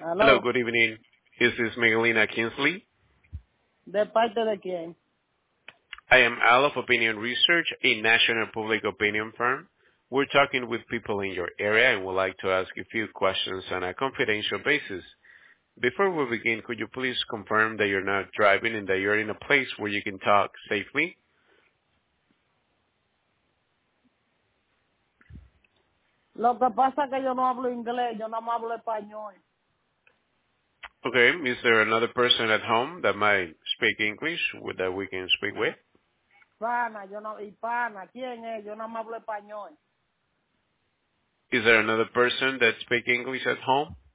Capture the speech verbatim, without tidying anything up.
Hello, Aló, good evening. This is Miguelina Kinsley. ¿de parte de quién? I am Al of Opinion Research, a national public opinion firm. We're talking with people in your area and would like to ask a few questions on a confidential basis. Before we begin, could you please confirm that you're not driving and that you're in a place where you can talk safely? Lo que pasa es que yo no hablo inglés, yo no hablo español. Okay, is there another person at home that might speak English with- that we can speak with? Pana, yo no, hispana, ¿quién es? Yo no hablo español. Is there another person that speaks English at home?